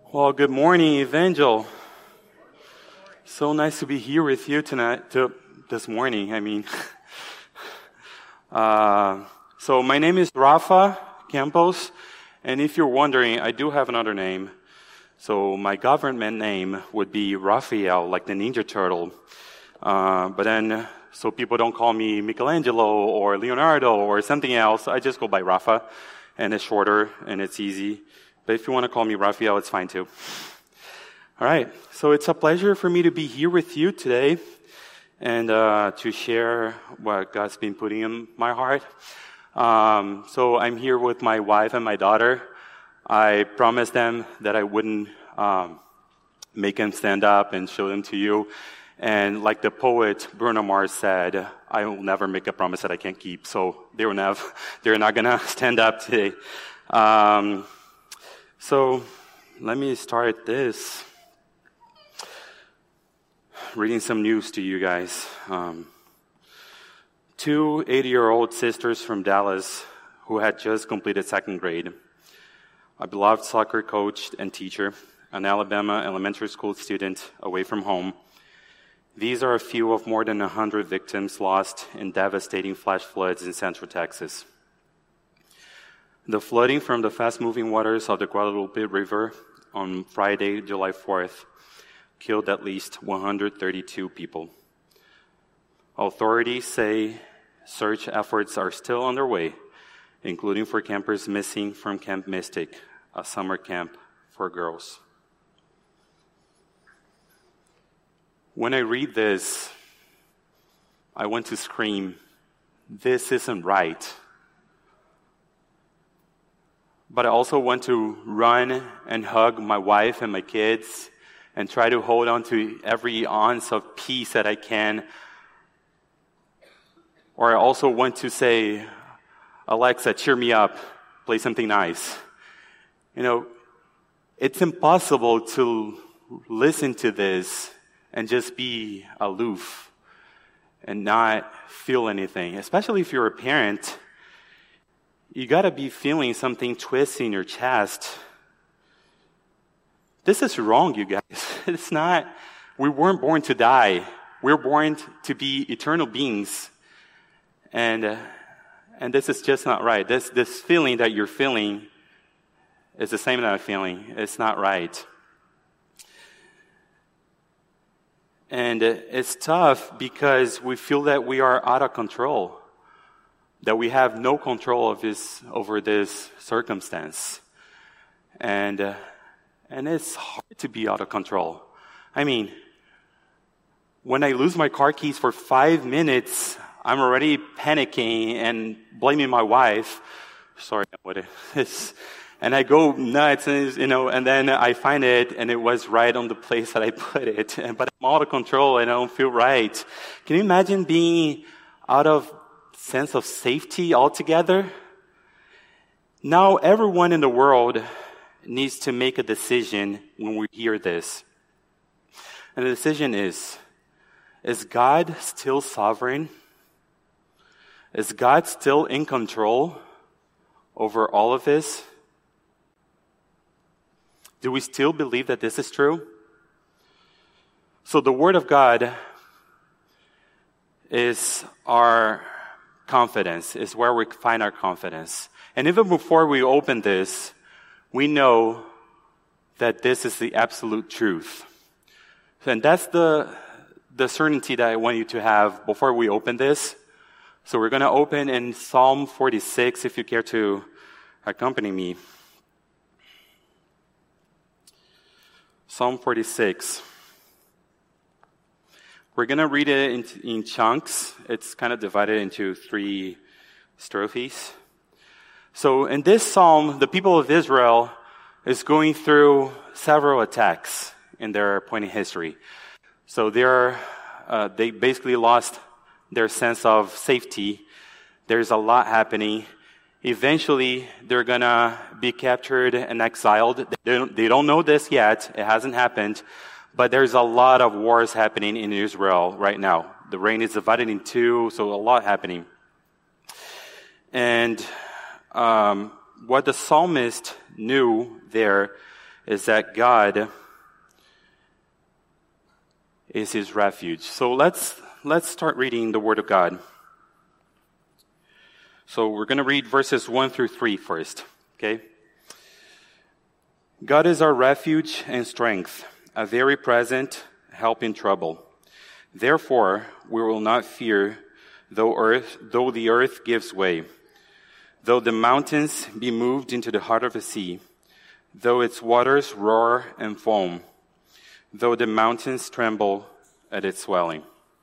Well, good morning, Evangel. So nice to be here with you this morning. So my name is Rafa Campos, and if you're wondering, I do have another name. So my government name would be Raphael, like the Ninja Turtle. So people don't call me Michelangelo or Leonardo or something else. I just go by Rafa, and it's shorter and it's easy. But if you want to call me Raphael, it's fine too. All right, so it's a pleasure for me to be here with you today and to share what God's been putting in my heart. So I'm here with my wife and my daughter. I promised them that I wouldn't make them stand up and show them to you. And like the poet Bruno Mars said, I will never make a promise that I can't keep. So they're not going to stand up today. So let me start this. Reading some news to you guys. Two 80-year-old sisters from Dallas who had just completed second grade, a beloved soccer coach and teacher, an Alabama elementary school student away from home. These are a few of more than 100 victims lost in devastating flash floods in Central Texas. The flooding from the fast-moving waters of the Guadalupe River on Friday, July 4th, killed at least 132 people. Authorities say search efforts are still underway, including for campers missing from Camp Mystic, a summer camp for girls. When I read this, I want to scream, "This isn't right." But I also want to run and hug my wife and my kids and try to hold on to every ounce of peace that I can. Or I also want to say, "Alexa, cheer me up, play something nice." It's impossible to listen to this and just be aloof and not feel anything, especially if you're a parent. You gotta be feeling something twist in your chest. This is wrong, you guys. It's not, we weren't born to die. We're born to be eternal beings. And this is just not right. This feeling that you're feeling is the same that I'm feeling. It's not right. And it's tough because we feel that we are out of control, that we have no control over this circumstance. And it's hard to be out of control. When I lose my car keys for 5 minutes, I'm already panicking and blaming my wife. Sorry, what it is. And I go nuts, and then I find it, and it was right on the place that I put it. But I'm out of control, and I don't feel right. Can you imagine being out of sense of safety altogether? Now everyone in the world needs to make a decision when we hear this. And the decision is God still sovereign? Is God still in control over all of this? Do we still believe that this is true? So the Word of God is our confidence, is where we find our confidence. And even before we open this, we know that this is the absolute truth. And that's the certainty that I want you to have before we open this. So we're going to open in Psalm 46, if you care to accompany me. Psalm 46. We're going to read it in chunks. It's kind of divided into 3 strophes. So in this psalm, the people of Israel is going through several attacks in their point in history. So they basically lost their sense of safety. There's a lot happening. Eventually, they're going to be captured and exiled. They don't know this yet. It hasn't happened. But there's a lot of wars happening in Israel right now. The reign is divided in 2, so a lot happening. And what the psalmist knew there is that God is his refuge. So let's start reading the Word of God. So we're going to read verses 1 through 3 first, okay? God is our refuge and strength, a very present help in trouble. Therefore, we will not fear, though the earth gives way, though the mountains be moved into the heart of the sea, though its waters roar and foam, though the mountains tremble at its swelling.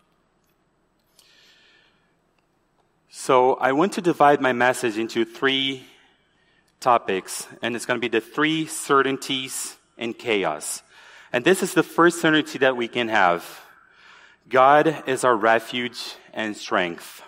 So I want to divide my message into 3 topics, and it's going to be the 3 certainties in chaos. And this is the first certainty that we can have. God is our refuge and strength.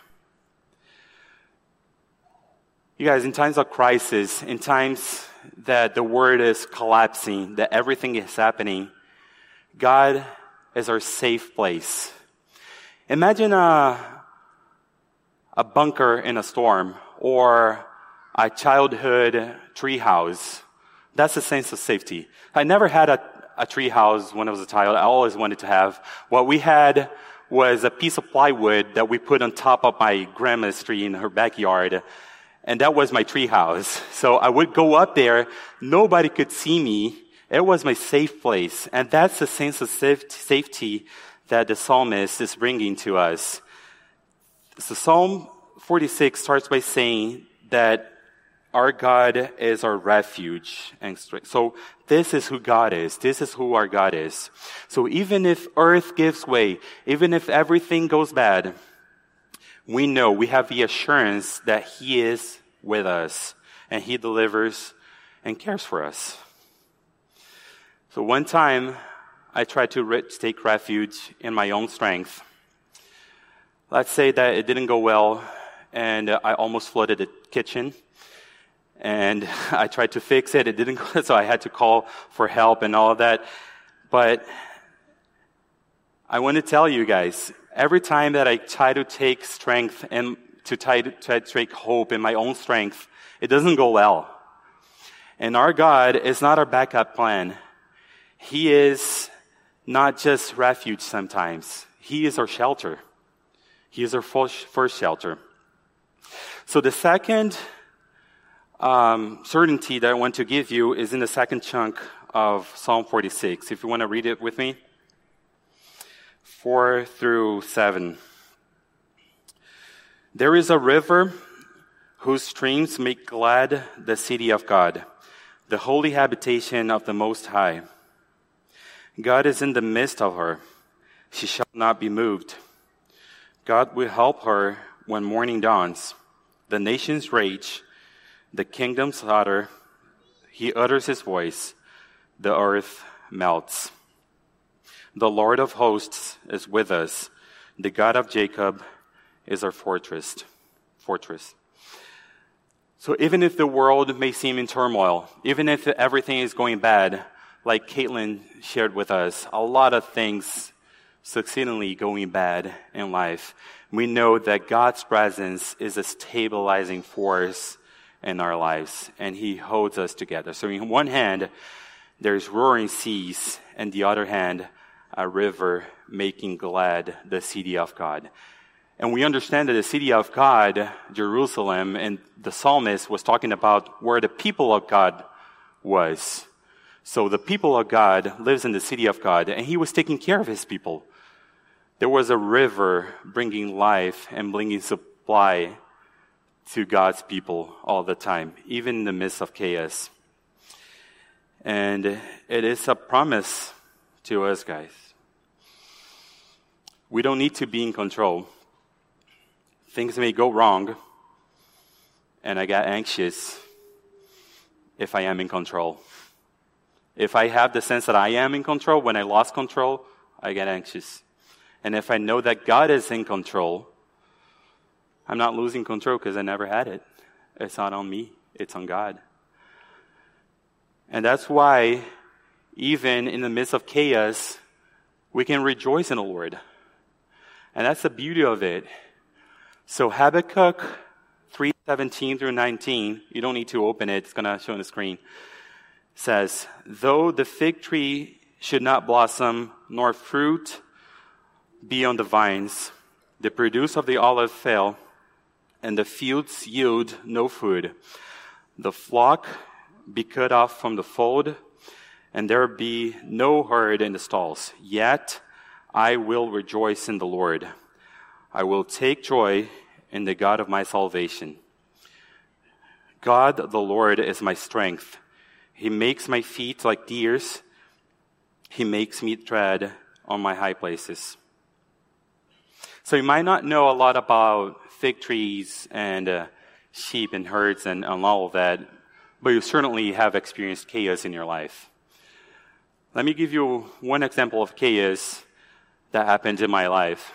You guys, in times of crisis, in times that the world is collapsing, that everything is happening, God is our safe place. Imagine a bunker in a storm or a childhood treehouse. That's a sense of safety. I never had a treehouse when I was a child. I always wanted to have. What we had was a piece of plywood that we put on top of my grandma's tree in her backyard. And that was my treehouse. So I would go up there. Nobody could see me. It was my safe place. And that's the sense of safety that the psalmist is bringing to us. So Psalm 46 starts by saying that our God is our refuge and strength. So this is who God is. This is who our God is. So even if earth gives way, even if everything goes bad, we know, we have the assurance that he is with us and he delivers and cares for us. So one time, I tried to take refuge in my own strength. Let's say that it didn't go well and I almost flooded the kitchen. And I tried to fix it. It didn't go, so I had to call for help and all of that. But I want to tell you guys, every time that I try to take strength and to try to take hope in my own strength, it doesn't go well. And our God is not our backup plan. He is not just refuge sometimes. He is our shelter. He is our first shelter. So the second certainty that I want to give you is in the second chunk of Psalm 46. If you want to read it with me. 4 through 7. There is a river whose streams make glad the city of God, the holy habitation of the Most High. God is in the midst of her. She shall not be moved. God will help her when morning dawns. The nations rage, the kingdoms totter. He utters his voice. The earth melts. The Lord of hosts is with us. The God of Jacob is our fortress. So even if the world may seem in turmoil, even if everything is going bad, like Caitlin shared with us, a lot of things succeedingly going bad in life, we know that God's presence is a stabilizing force in our lives, and he holds us together. So in one hand, there's roaring seas, and the other hand, a river making glad the city of God. And we understand that the city of God, Jerusalem, and the psalmist was talking about where the people of God was. So the people of God lives in the city of God, and he was taking care of his people. There was a river bringing life and bringing supply to God's people all the time, even in the midst of chaos. And it is a promise to us, guys. We don't need to be in control. Things may go wrong, and I get anxious if I am in control. If I have the sense that I am in control, when I lost control, I get anxious. And if I know that God is in control, I'm not losing control because I never had it. It's not on me. It's on God. And that's why, even in the midst of chaos, we can rejoice in the Lord. And that's the beauty of it. So Habakkuk 3:17 through 19, you don't need to open it. It's going to show on the screen. says, though the fig tree should not blossom, nor fruit be on the vines, the produce of the olive fail, and the fields yield no food, the flock be cut off from the fold, and there be no herd in the stalls. Yet I will rejoice in the Lord. I will take joy in the God of my salvation. God, the Lord, is my strength. He makes my feet like deer's. He makes me tread on my high places. So you might not know a lot about fig trees and sheep and herds and all of that, but you certainly have experienced chaos in your life. Let me give you one example of chaos that happened in my life.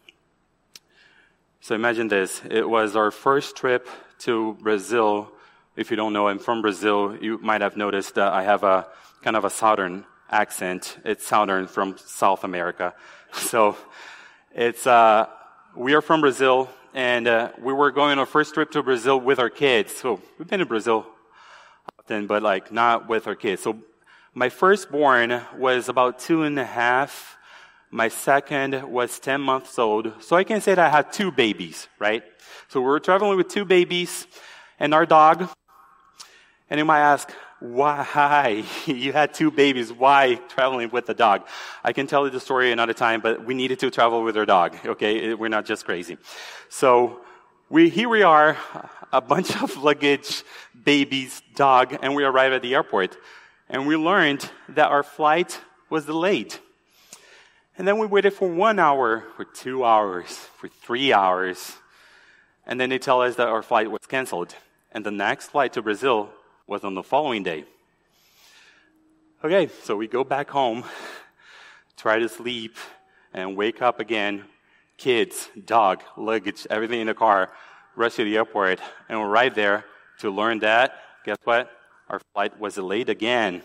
So imagine this. It was our first trip to Brazil. If you don't know, I'm from Brazil. You might have noticed that I have a kind of a southern accent. It's southern from South America. So it's we are from Brazil, and we were going on our first trip to Brazil with our kids. So we've been to Brazil often, but like not with our kids. So my firstborn was about 2.5. My second was 10 months old. So I can say that I had 2 babies, right? So we were traveling with 2 babies and our dog. And you might ask, why? You had 2 babies. Why traveling with the dog? I can tell you the story another time, but we needed to travel with our dog, okay? We're not just crazy. So here we are, a bunch of luggage, babies, dog, and we arrive at the airport. And we learned that our flight was delayed. And then we waited for 1 hour, for 2 hours, for 3 hours. And then they tell us that our flight was canceled. And the next flight to Brazil was on the following day. Okay, so we go back home, try to sleep, and wake up again. Kids, dog, luggage, everything in the car, rush to the airport. And we're right there to learn that, guess what? Our flight was delayed again.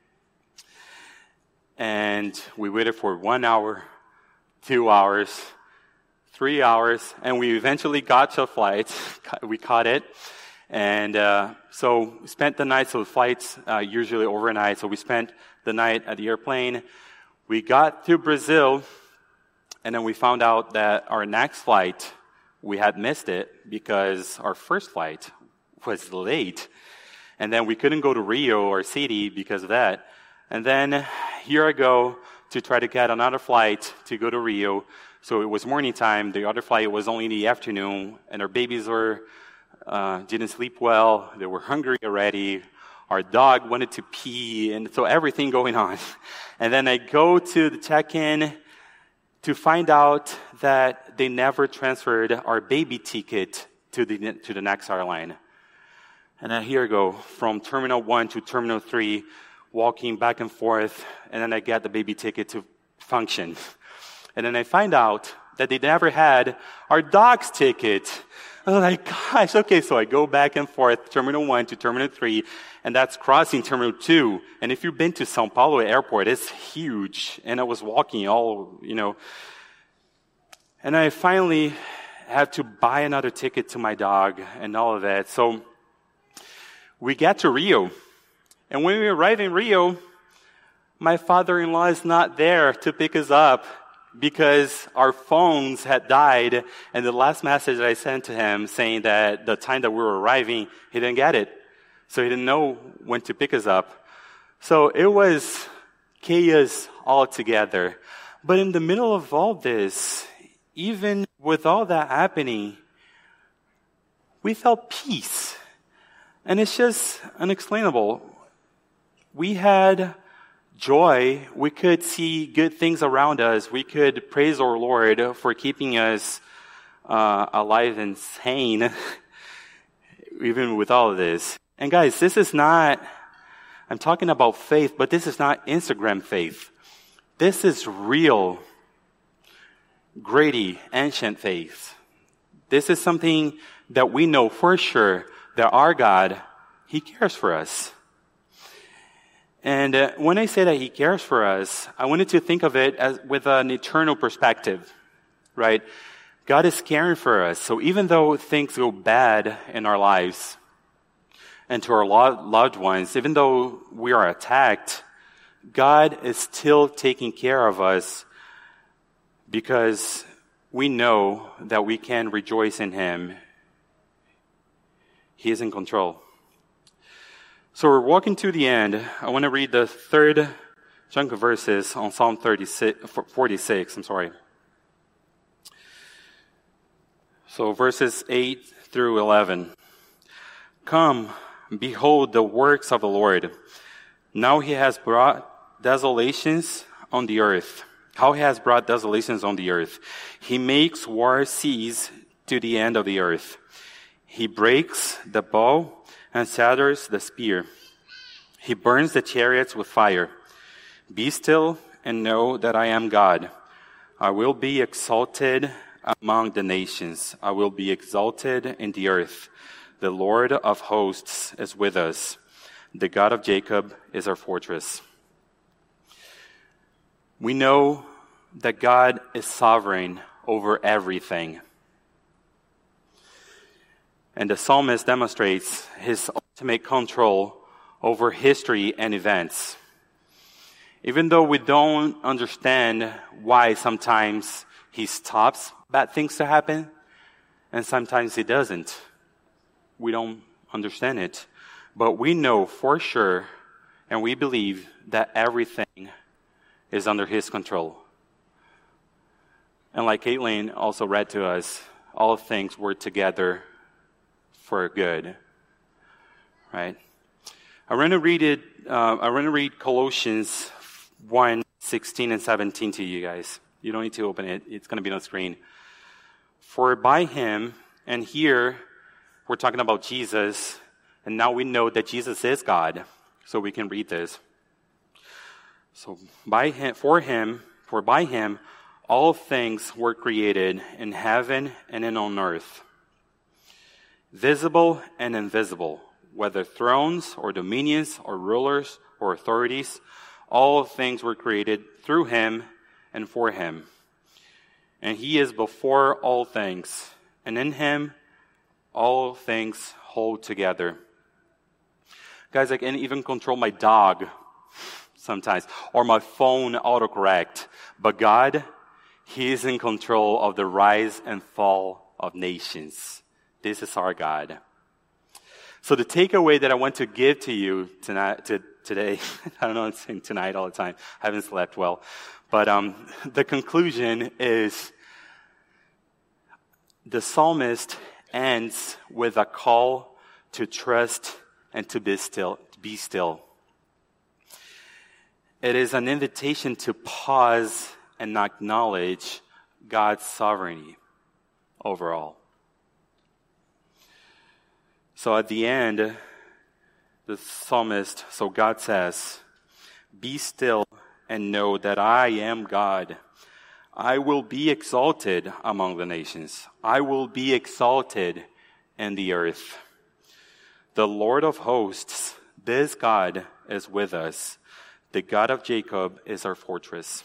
And we waited for 1 hour, 2 hours, 3 hours, and we eventually got to a flight. We caught it. And so we spent the night, so the flights usually overnight, so we spent the night at the airplane. We got to Brazil, and then we found out that our next flight, we had missed it because our first flight was late. And then we couldn't go to Rio or city because of that. And then here I go to try to get another flight to go to Rio. So it was morning time. The other flight was only in the afternoon. And our babies didn't sleep well. They were hungry already. Our dog wanted to pee. And so everything going on. And then I go to the check-in to find out that they never transferred our baby ticket to the next airline. And then here I go, from Terminal 1 to Terminal 3, walking back and forth, and then I get the baby ticket to function. And then I find out that they never had our dog's ticket. I was like, gosh, okay, so I go back and forth, Terminal 1 to Terminal 3, and that's crossing Terminal 2. And if you've been to São Paulo airport, it's huge. And I was walking and I finally had to buy another ticket to my dog and all of that. So we get to Rio, and when we arrive in Rio, my father-in-law is not there to pick us up because our phones had died, and the last message that I sent to him saying that the time that we were arriving, he didn't get it. So he didn't know when to pick us up. So it was chaos altogether. But in the middle of all this, even with all that happening, we felt peace. And it's just unexplainable. We had joy. We could see good things around us. We could praise our Lord for keeping us alive and sane, even with all of this. And guys, this is not, I'm talking about faith, but this is not Instagram faith. This is real, gritty, ancient faith. This is something that we know for sure that our God, He cares for us. And when I say that He cares for us, I wanted to think of it as with an eternal perspective, right? God is caring for us. So even though things go bad in our lives, and to our loved ones, even though we are attacked, God is still taking care of us because we know that we can rejoice in Him. He is in control. So we're walking to the end. I want to read the third chunk of verses on Psalm 46. So verses 8 through 11. Come, behold the works of the Lord. Now He has brought desolations on the earth. How He has brought desolations on the earth. He makes war cease to the end of the earth. He breaks the bow and shatters the spear. He burns the chariots with fire. Be still and know that I am God. I will be exalted among the nations. I will be exalted in the earth. The Lord of hosts is with us. The God of Jacob is our fortress. We know that God is sovereign over everything. And the psalmist demonstrates his ultimate control over history and events. Even though we don't understand why sometimes He stops bad things to happen, and sometimes He doesn't. We don't understand it. But we know for sure, and we believe that everything is under His control. And like Caitlin also read to us, all things work together for good, right? I want to read Colossians 1:16 and 17 to you guys. You don't need to open it. It's going to be on the screen. For by Him, and here we're talking about Jesus, and now we know that Jesus is God, so we can read this. So for by Him, all things were created in heaven and on earth, visible and invisible, whether thrones or dominions or rulers or authorities, all things were created through Him and for Him. And He is before all things, and in Him all things hold together. Guys, I can even control my dog sometimes, or my phone autocorrect. But God, He is in control of the rise and fall of nations. This is our God. So the takeaway that I want to give to you today, I don't know, I'm saying tonight all the time. I haven't slept well. But the conclusion is the psalmist ends with a call to trust and to be still. It is an invitation to pause and acknowledge God's sovereignty overall. So at the end, the psalmist, so God says, be still and know that I am God. I will be exalted among the nations. I will be exalted in the earth. The Lord of hosts, this God is with us. The God of Jacob is our fortress.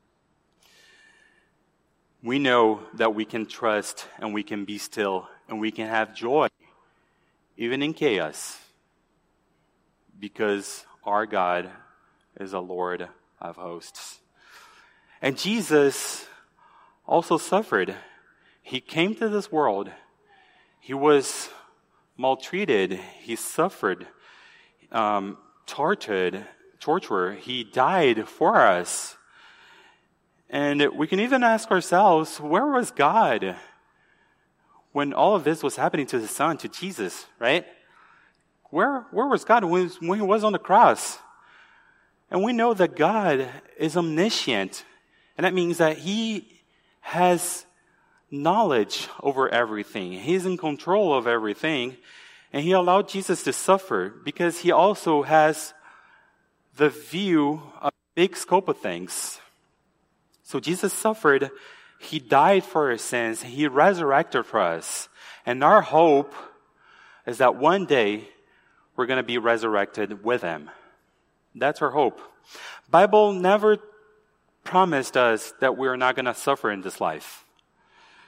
We know that we can trust and we can be still and we can have joy even in chaos, because our God is a Lord of hosts. And Jesus also suffered. He came to this world. He was maltreated. He suffered, tortured. He died for us. And we can even ask ourselves, where was God when all of this was happening to His Son, to Jesus, right? Where was God when He was on the cross? And we know that God is omniscient. And that means that He has knowledge over everything. He's in control of everything. And He allowed Jesus to suffer because He also has the view of the big scope of things. So Jesus suffered. He died for our sins. He resurrected for us. And our hope is that one day we're going to be resurrected with Him. That's our hope. Bible never promised us that we're not going to suffer in this life.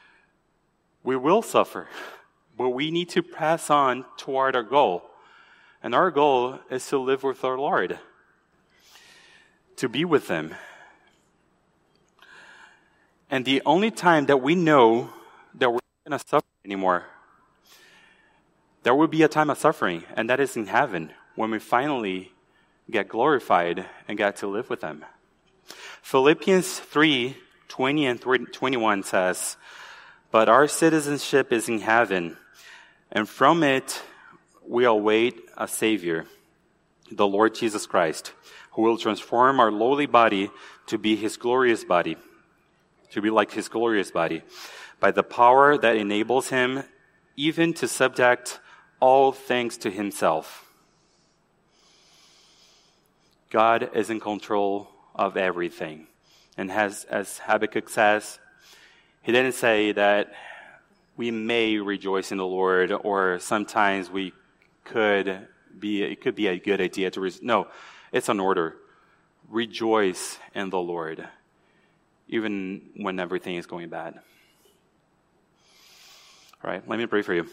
We will suffer, but we need to press on toward our goal. And our goal is to live with our Lord, to be with Him. And the only time that we know that we're not going to suffer anymore, there will be a time of suffering, and that is in heaven, when we finally get glorified and get to live with Him. Philippians 3:20 and 21 says, "But our citizenship is in heaven, and from it we await a Savior, the Lord Jesus Christ, who will transform our lowly body to be His glorious body, to be like His glorious body, by the power that enables Him even to subject all things to Himself." God is in control of everything. And as Habakkuk says, he didn't say that we may rejoice in the Lord, or sometimes it could be a good idea to no, it's an order. Rejoice in the Lord, even when everything is going bad. All right, let me pray for you.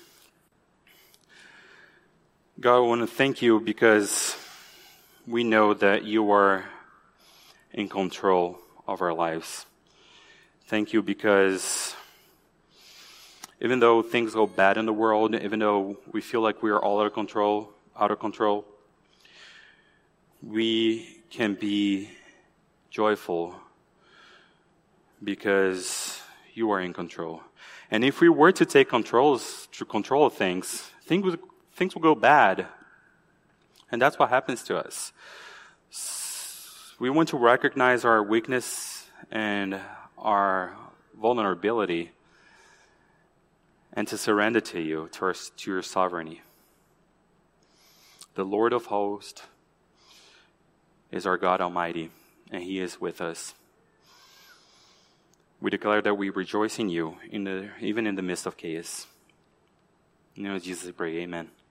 God, I want to thank you because we know that you are in control of our lives. Thank you because even though things go bad in the world, even though we feel like we are all out of control, we can be joyful because you are in control. And if we were to take control of things will go bad. And that's what happens to us. We want to recognize our weakness and our vulnerability and to surrender to you, to your sovereignty. The Lord of hosts is our God Almighty, and He is with us. We declare that we rejoice in you, even in the midst of chaos. In the name of Jesus, I pray, amen.